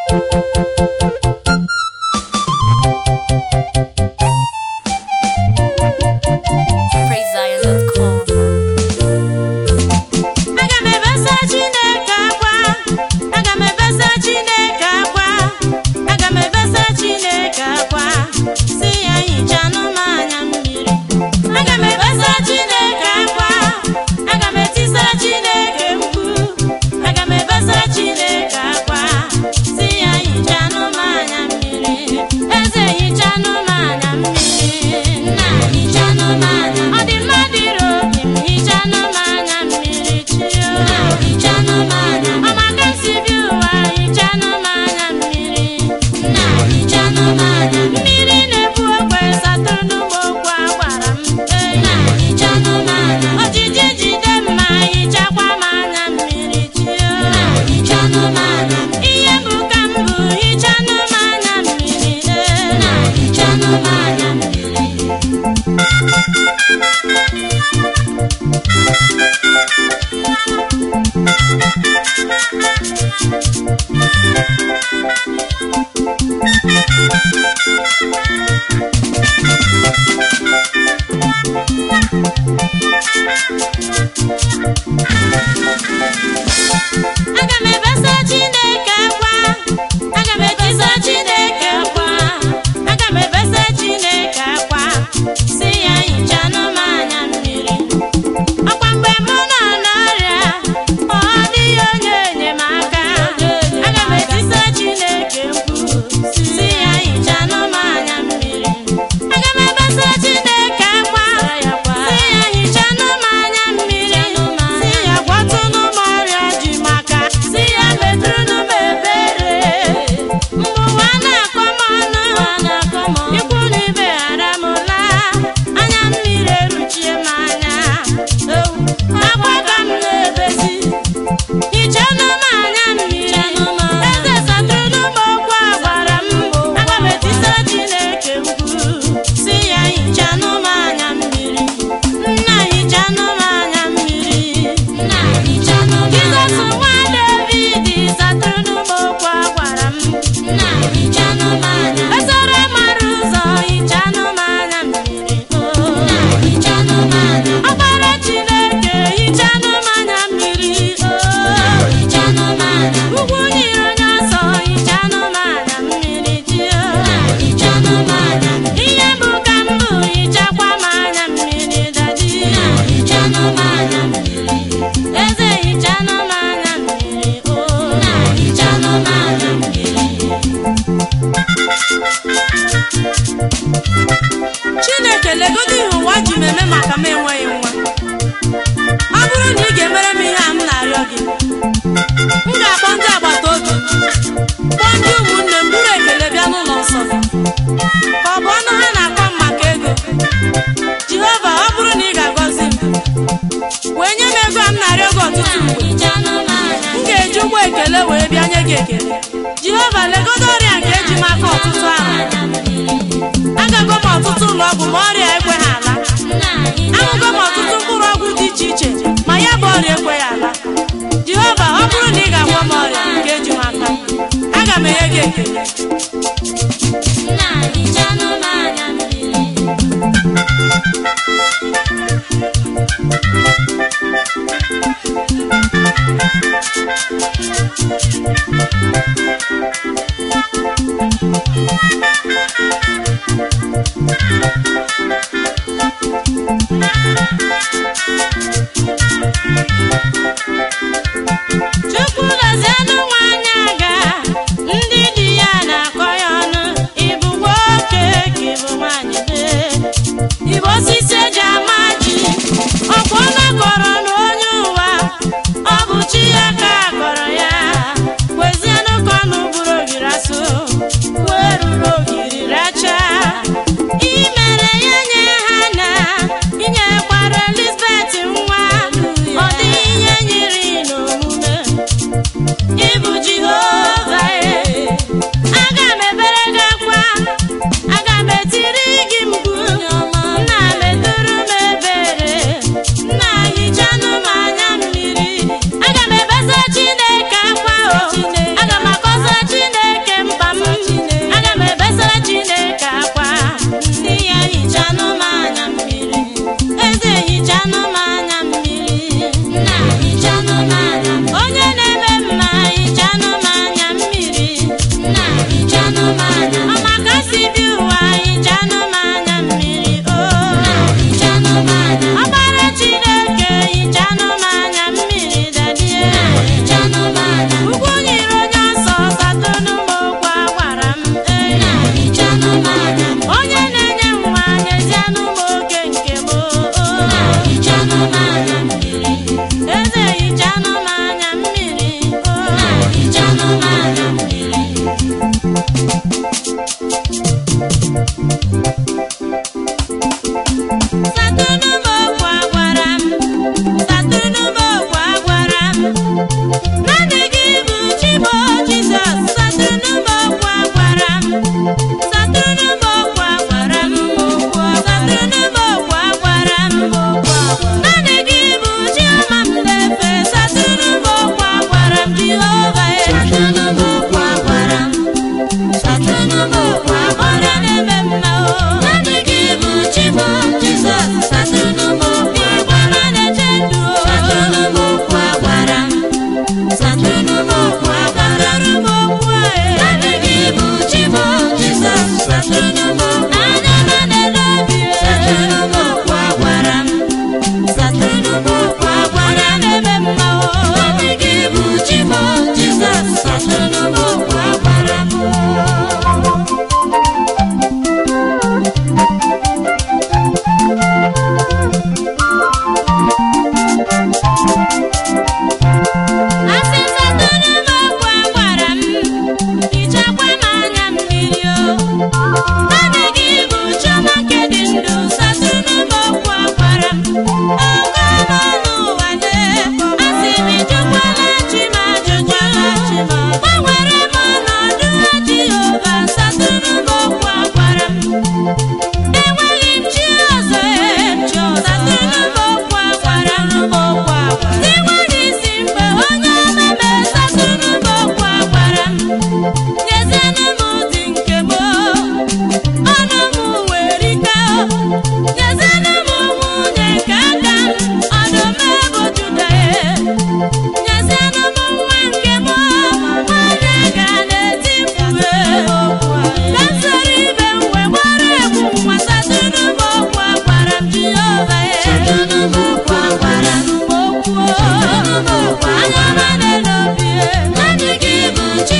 Jehovah legodo ọrịa nke eji maka ọtụtụ ahụ. Agago m ọtụtụ ụlọ ọgwụ ma ọrịa ekweghị ala. Aṅụgo m ọtụtụ mkpụrụ ọgwụ dị iche iche ma ya bụ ọrịa ekweghị ala. Jehovah, ọ bụrụ na ị ga-agwọ m ọrịa nke eji maka, aga m enye gị ekele. Chukwu gozie nwanyị aga ndị di ya na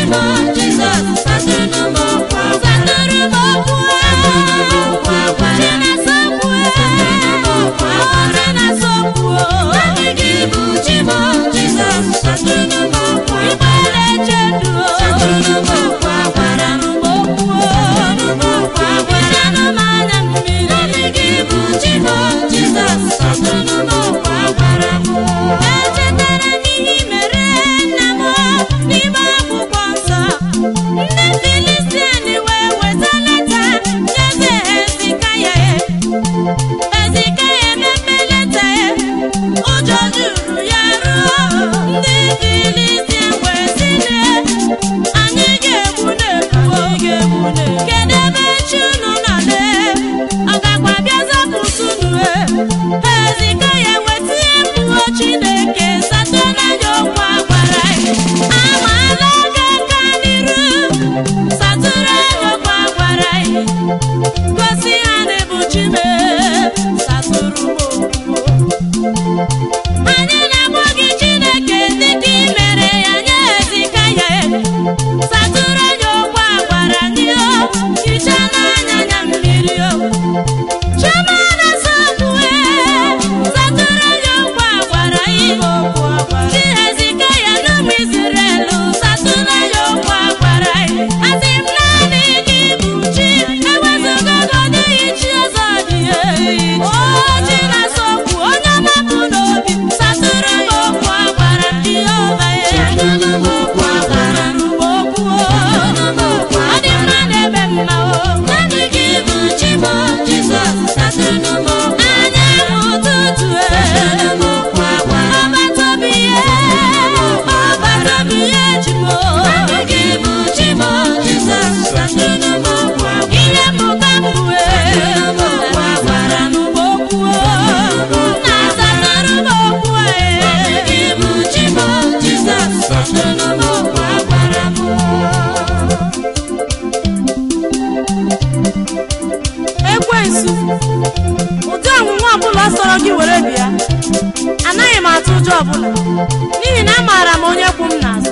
ọbụla n'ihi na amaara m onye kwu m n'azụ.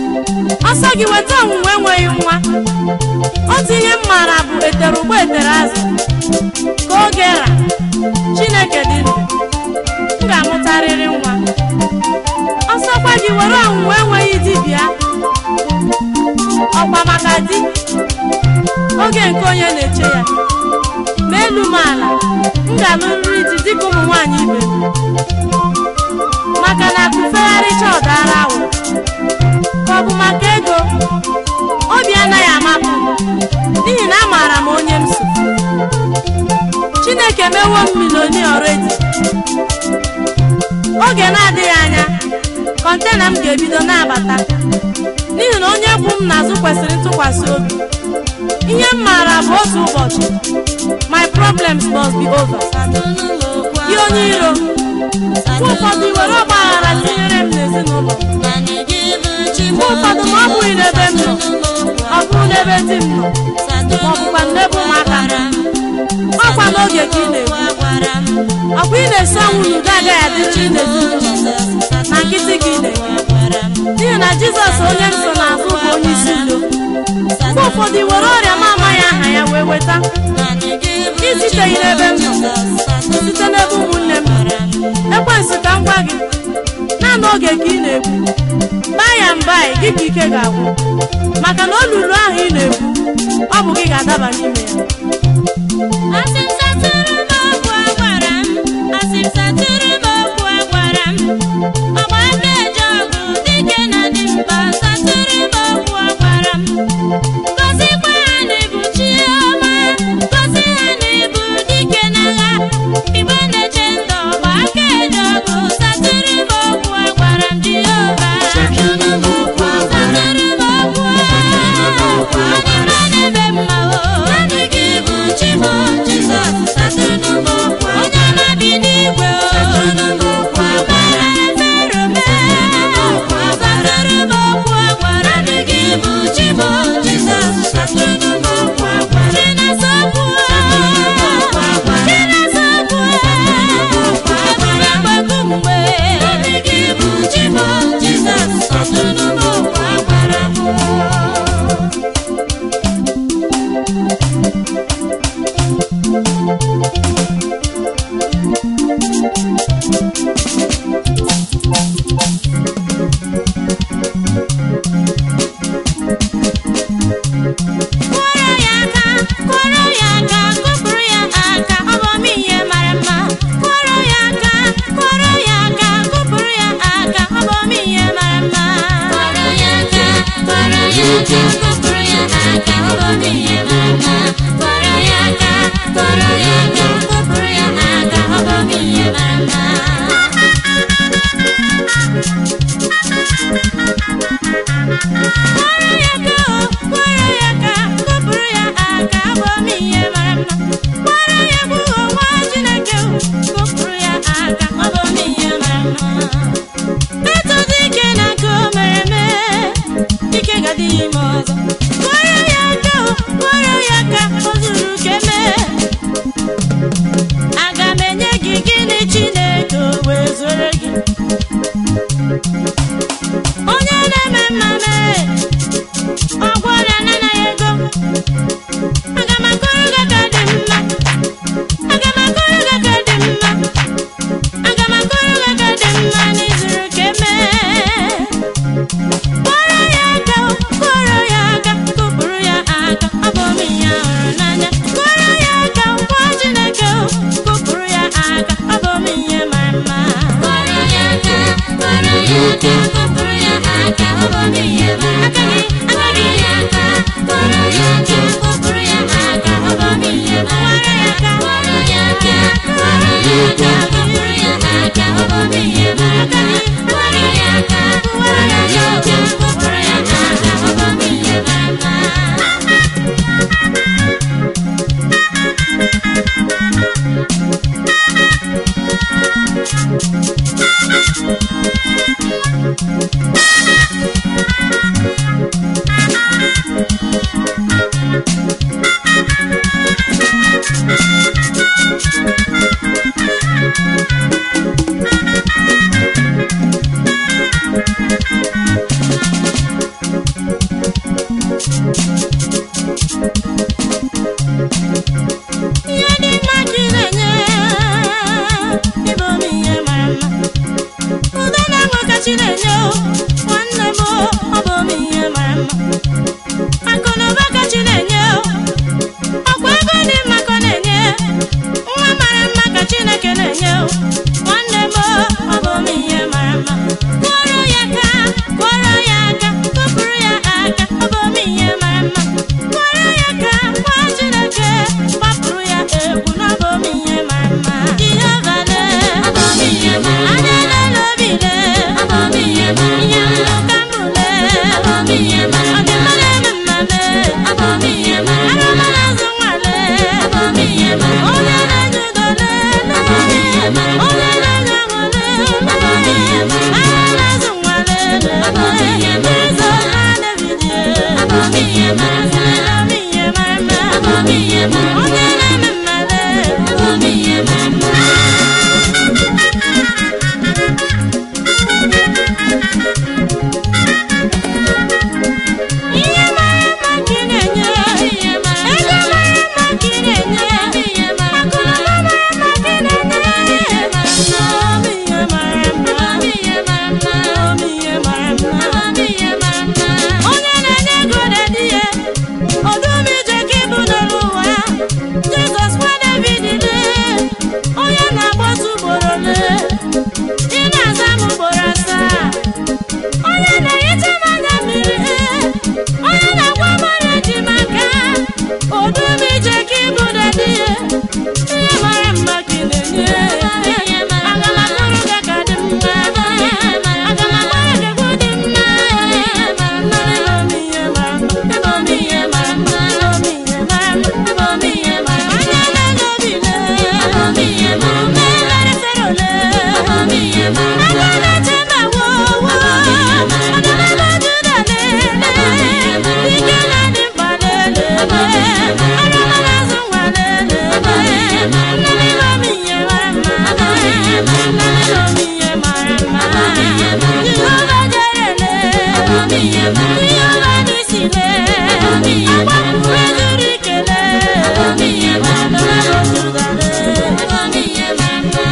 Ọsọ gị weta onwunwe enweghị nwa. Otu ihe m maara bụ etere ugbo etere azụ ka oge ra Chineke dị ndụ m ga-amụtarịrị nwa. Ọsọkwa gị were onwunwe enweghị dibịa ọkwa maka di oge nke onye na-eche ya ma elu m ala m ga-alụrịrị di dịka ụmụ nwaanyị ibe m, maka na akụfegharịcha ọdara awụ ka ọ bụ maka ego obi anaghị amapụ n'ihi na amaara m onye m so. Chineke mewo m milionia already. Oge na-adịghị anya kọntena m ga-ebido na-abata n'ihi na onye kwu m n'azụ kwesịrị ntụkwasị obi. Ihe m maara bụ otu ụbọchị my problems must be over. Gị onye iro mgbe ụfọdụ were ọgbaghara tinyere m n'ezinụlọ, mgbe ụfọdụ ma ọ bụghị n'ebe m nọ, ọ bụrụ n'ebe di m nọ, ma ọ bụkwa n'ebe ụmụaka m. Ọkwa n'oge ka ị na-ekwu ọkwa ị na-esi ọnwụ n'udo agaghị adịrị n'ezinụlọ na nkịtị ka ị na-ekwu, n'ihi na Jizọs onye m so n'azụ bụ onye isi udo. Mgbe ụfọdụ were ọrịa m amaghị aha ya wee weta isiteghị n'ebe m nọ, site n'ebe ụmụnne m nọ. Ekwensu ka m gwa gị naanị oge ka ị na-ekwu baa ya mba gị ka ike ga-agwụ, maka na olulu ahụ ị na-ekwu ọ bụ gị ga-adaba n'ime ya. Onye na-bi n'igwe n'ime ọzọ. Kụọrọ ya aka, kụọrọ ya aka, o zuru keme. Aga m enye gị gịnị Chineke wee zoro gị. Onye na-eme mmemme ọgwụ ọrịa anaghị ego. Aga m akọrọ gị aka dị mma. Aga m akọrọ gị aka dị mma. Aga m akọrọ gị aka dị mma n'izuru keme. Kụọrọ ya aka, kụọrọ ya aka, kụpụrụ ya aka, ọ bụ m ihe hụrụ n'anya. Kụọrọ ya aka, gwa Chineke kụpụrụ ya aka, ọ bụ m ihe mara mma. Kụọrọ ya aka, kụọrọ ya aka, kụpụrụ ya aka, ọ bụ m ihe mara mma. Kụọrọ ya aka, kụọrọ ya aka, kụpụrụ ya aka, ọ bụ m ihe mara mma. Kụọrọ ya aka, kụọrọ ya aka, kụpụrụ ya aka, ọ bụ m ihe mara mma. Kụọrọ ya aka, kụọrọ ya aka, kụpụrụ ya aka, ọ bụ m ihe mara mma. Ihe dị mma ka ị na-enye, ịbụ m ihe mara mma. Udo na ọṅụ ka Chi na-enye, nwanne m, ọ bụ m ihe mara mma. Akụ na ụba ka Chi na-enye, ọkwa ego dị mma ka ọ na-enye. Nwa mara mma ka Chineke na-enye, nwanne m, ọ bụ m ihe mara mma. Kụọrọ ya aka, kụọrọ ya aka, kụpụrụ ya aka, ọ bụ m ihe mara mma. Kụọrọ ya aka, gwa Chineke gbapụrụ ya egwu, na ọ bụ m ihe mara mma. Jehova lee, ọ bụ m ihe mara mma. Anya n'elu obi lee, ọ bụ m ihe mara mma. Ihe mbụ ka mbụ lee, ọ bụ m ihe mara mma. Ọ dị mma na-eme mma lee, ọ bụ m ihe mara mma. Arụma na-azụ nwa lee, ọ bụ m ihe mara mma. Onye na-enye udo lee, ọ bụ m ihe mara mma. Onye na-enye ọṅụ lee, ọ bụ m ihe mara mma. Ara na-azụ nwa lee, ọ bụ m ihe mara mma. Eze ọha David lee, ọ bụ m ihe mara mma. Ọ bụ m ihe mara mma. Ọ bụ m ihe mara mma. Onye na-eme mma lee, ọ bụ m ihe mara mma. Ihe mara mma ka ị na-enye, ego mara mma ka ị na-enye, akụ na ụba mara mma ka ị na-enye, ọ bụ ihe mara mma, ọ bụ ihe mara mma, ọ bụ ihe mara mma, ọ bụ ihe mara mma. Onye na-enye ego na-edi ya, ọdụm ije ka ịbụ n'elu ụwa. Jizọs nwa David lee, onye na-agba otu ugboro lee, ị na-aza m ugboro 7. Onye na-ehicha m anya mmiri, onye na-agwa m ọrịa ji m aka, ọdụm ije ka ịbụ na-edi ya. Ihe mara mma ka ị na-enye, aga m akọrọ gị aka dị mma, aga m agbara gị egwu dị mma. Ịbụ m ihe mara mma, ịbụ m ihe mara mma, ịbụ m ihe mara mma, ịbụ m ihe mara mma. Anya n'elu obi lee, ọ bụ m ihe mara mma. Mmeri Fero lee, ọ bụ m ihe mara mma. Aka na-eche mba wo wo, ọdụmego Juda lee, ike na-adị mkpa lee, arụma na-azụ nwa lee. Nna m ịbụ m ihe mara mma, nna m ịbụ m ihe mara mma. Jehova jere lee, Jehova n'isi lee, agbapụrụ ezuru ike lee, ọdụmego Juda lee, ịbụ m ihe mara mma.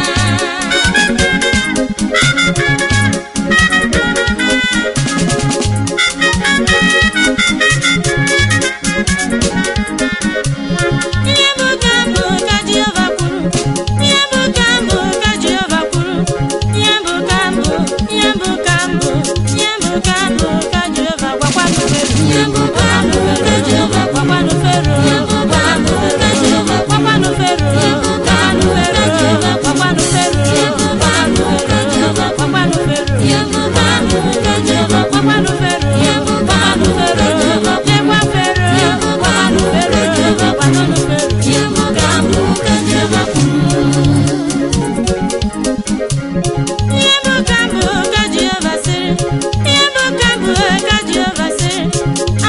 Ihe mbụ ka mbụ ka Jehova kwuru, ihe mbụ ka mbụ ka Jehova kwuru, ihe mbụ ka mbụ, ihe mbụ ka mbụ, ihe mbụ ka mbụ ka Jehova gwakwanụ Fero. Ihe mbụ ka mbụ ka Jehova gwakwanụ Fero. Ihe mbụ ka mbụ ka Jehova gwakwanụ Fero. Ihe mbụ ka mbụ ka Jehova gwakwanụ Fero. Ihe mbụ ka mbụ ka Jehova gwakwanụ Fero. Ihe mbụ ka mbụ ka Jehova gwakwanụ Fero. Ihe mbụ ka mbụ ka Jehova gwakwanụ Fero. Ihe mbụ ka mbụ ka Jehova gwakwanụ Fero. Ihe mbụ ka mbụ ka Jehova kwuru. Ihe mbụ ka mbụ ka Jehova sịrị, ihe mbụ ka mbụ ka Jehova sịrị,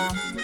ọma.